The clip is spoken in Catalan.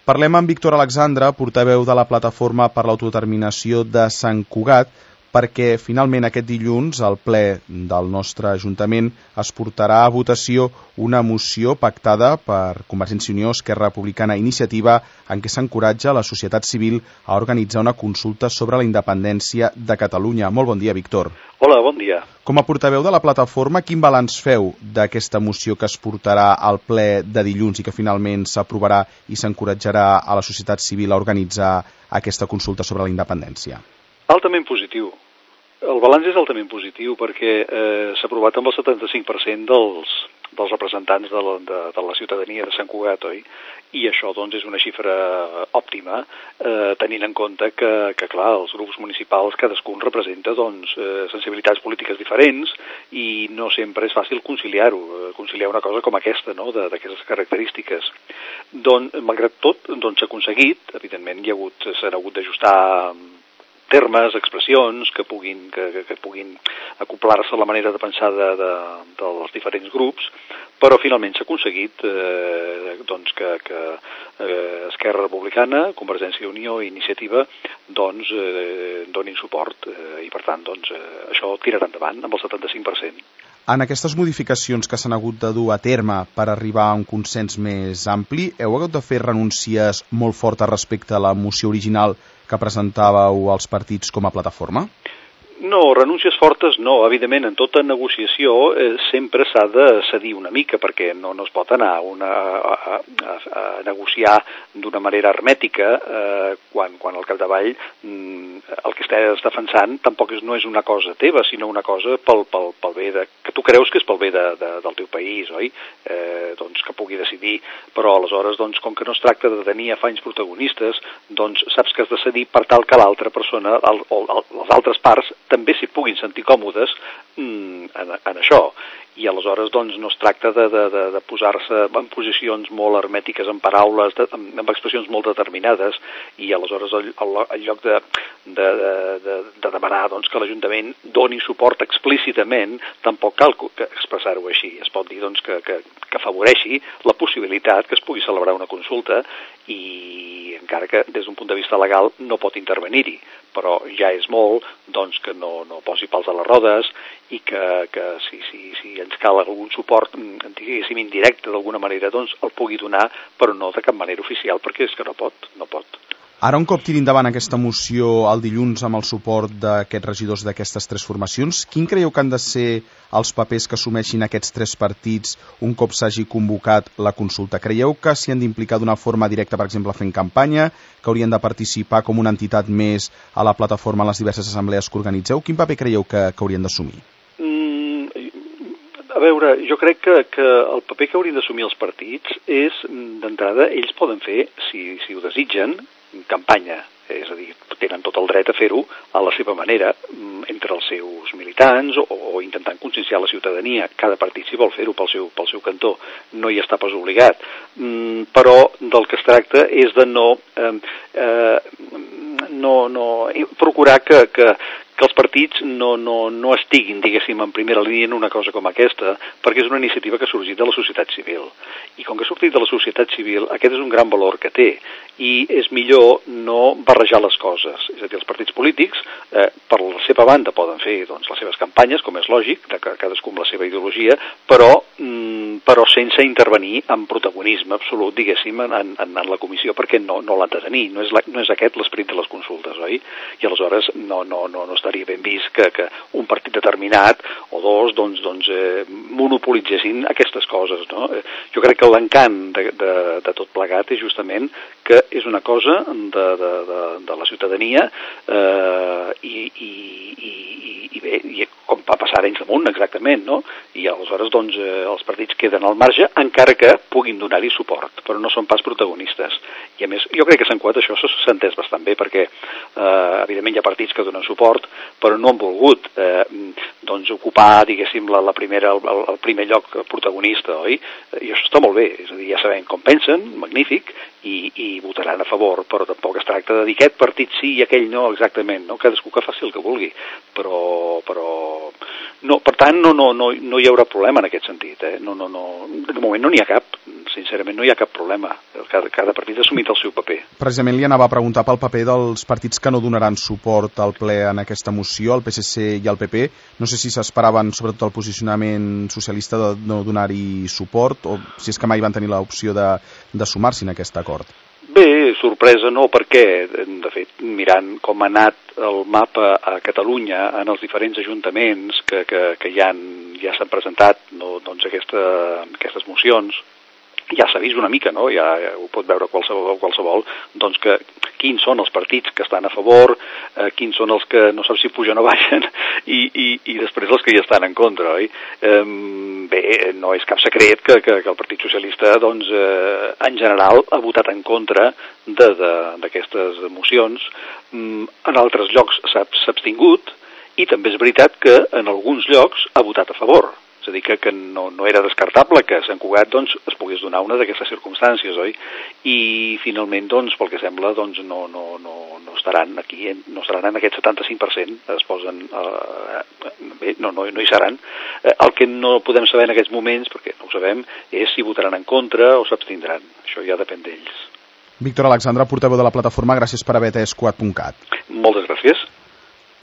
Parlem amb Víctor Alexandre, portaveu de la Plataforma per l'Autodeterminació de Sant Cugat, perquè finalment aquest dilluns al ple del nostre Ajuntament es portarà a votació una moció pactada per Convergència i Unió, Esquerra Republicana i Iniciativa en què s'encoratja la societat civil a organitzar una consulta sobre la independència de Catalunya. Molt bon dia, Víctor. Hola, bon dia. Com a portaveu de la plataforma, quin balanç feu d'aquesta moció que es portarà al ple de dilluns i que finalment s'aprovarà i s'encoratjarà a la societat civil a organitzar aquesta consulta sobre la independència? Altament positiu. El balanç és altament positiu perquè s'ha aprovat amb el 75% dels representants de la ciutadania de Sant Cugat, oi? I això, doncs, és una xifra òptima, tenint en compte que, clar, els grups municipals cadascun representa, doncs, sensibilitats polítiques diferents i no sempre és fàcil conciliar-ho, conciliar una cosa com aquesta, no?, d'aquestes característiques. Doncs, malgrat tot, doncs, s'ha aconseguit, evidentment, s'han hagut d'ajustar termes, expressions que puguin acoplar-se a la manera de pensar dels diferents grups, però finalment s'ha aconseguit doncs que Esquerra Republicana, Convergència i Unió i Iniciativa doncs donin suport i per tant doncs això tirarà endavant amb el 75%. En aquestes modificacions que s'han hagut de dur a terme per arribar a un consens més ampli, heu hagut de fer renúncies molt fortes respecte a la moció original que presentàveu als partits com a plataforma? No, renúncies fortes no. Evidentment, en tota negociació sempre s'ha de cedir una mica, perquè no es pot anar a negociar d'una manera hermètica quan al capdavall el que estàs defensant tampoc no és una cosa teva, sinó una cosa pel bé que tu creus que és pel bé del teu país, oi? Doncs que pugui decidir, però aleshores, doncs, com que no es tracta de tenir afanys protagonistes, doncs saps que has de cedir per tal que l'altra persona o les altres parts també s'hi puguin sentir còmodes en això. I aleshores doncs no es tracta de posar-se en posicions molt hermètiques en paraules, amb expressions molt determinades, i aleshores en lloc de demanar doncs, que l'Ajuntament doni suport explícitament, tampoc cal expressar-ho així. Es pot dir doncs, que afavoreixi la possibilitat que es pugui celebrar una consulta i encara que des d'un punt de vista legal no pot intervenir-hi, però ja és molt doncs, que no posi pals a les rodes i que si ens cal algun suport, diguéssim, indirecte d'alguna manera, doncs el pugui donar, però no de cap manera oficial, perquè és que no pot. Ara, un cop tiri endavant aquesta moció el dilluns amb el suport d'aquests regidors d'aquestes tres formacions, quin creieu que han de ser els papers que assumeixin aquests tres partits un cop s'hagi convocat la consulta? Creieu que s'hi han d'implicar d'una forma directa, per exemple, fent campanya, que haurien de participar com una entitat més a la plataforma en les diverses assemblees que organitzeu? Quin paper creieu que haurien d'assumir? A veure, jo crec que el paper que haurien d'assumir els partits és, d'entrada, ells poden fer, si ho desitgen, campanya, és a dir, tenen tot el dret a fer-ho a la seva manera, entre els seus militants o intentant conscienciar la ciutadania. Cada partit, si vol fer-ho pel seu cantó, no hi està pas obligat. Però del que es tracta és de procurar que els partits no estiguin, diguéssim, en primera línia en una cosa com aquesta, perquè és una iniciativa que ha sorgit de la societat civil. I com que ha sortit de la societat civil, aquest és un gran valor que té, i és millor no barrejar les coses. És a dir, els partits polítics, per la seva banda, poden fer doncs, les seves campanyes, com és lògic, cadascú amb la seva ideologia, però sense intervenir amb protagonisme absolut, diguéssim, en la comissió, perquè no l'han de tenir. No és aquest l'esperit de les consultes, oi? I aleshores no estaria ben vist que un partit determinat o dos monopolitzessin aquestes coses, no? Jo crec que l'encant de tot plegat és justament que és una cosa de la ciutadania i bé, com va passar anys damunt, exactament, no? I aleshores, doncs, els partits queden al marge, encara que puguin donar-hi suport, però no són pas protagonistes. I a més, jo crec que a Sant Cugat això s'ha entès bastant bé, perquè, evidentment, hi ha partits que donen suport, però no han volgut doncs, ocupar, diguéssim, el primer lloc protagonista, oi? I això està molt bé, és a dir, ja sabem com pensen, magnífic, i votaran a favor, però tampoc es tracta de dir aquest partit sí i aquell no, exactament, no? Cadascú que faci el que vulgui, però no, per tant no hi haurà problema en aquest sentit, de moment no n'hi ha cap, sincerament no hi ha cap problema. Cada partit ha assumit el seu paper. Precisament li anava a preguntar pel paper dels partits que no donaran suport al ple en aquesta moció, el PSC i el PP. No sé si s'esperaven, sobretot el posicionament socialista, de no donar-hi suport, o si és que mai van tenir l'opció de sumar-s'hi en aquest acord. Bé, sorpresa no, perquè, de fet, mirant com ha anat el mapa a Catalunya en els diferents ajuntaments que ja s'han presentat doncs aquestes mocions, ja s'ha vist una mica, no? Ja ho pot veure qualsevol, doncs que quins són els partits que estan a favor, quins són els que no sap si pugen o baixen, i després els que hi estan en contra, oi? Bé, no és cap secret que el Partit Socialista, doncs, en general, ha votat en contra d'aquestes mocions. En altres llocs s'ha abstingut, i també és veritat que en alguns llocs ha votat a favor. És a dir, que no era descartable que a Sant Cugat doncs, es pogués donar una d'aquestes circumstàncies, oi? I finalment, doncs, pel que sembla, doncs, no estaran aquí, no estaran en aquest 75%, es posen... bé, no hi seran. El que no podem saber en aquests moments, perquè no ho sabem, és si votaran en contra o s'abstindran. Això ja depèn d'ells. Víctor Alexandre, portaveu de la plataforma, gràcies per haver atès Cugat.cat. Moltes gràcies.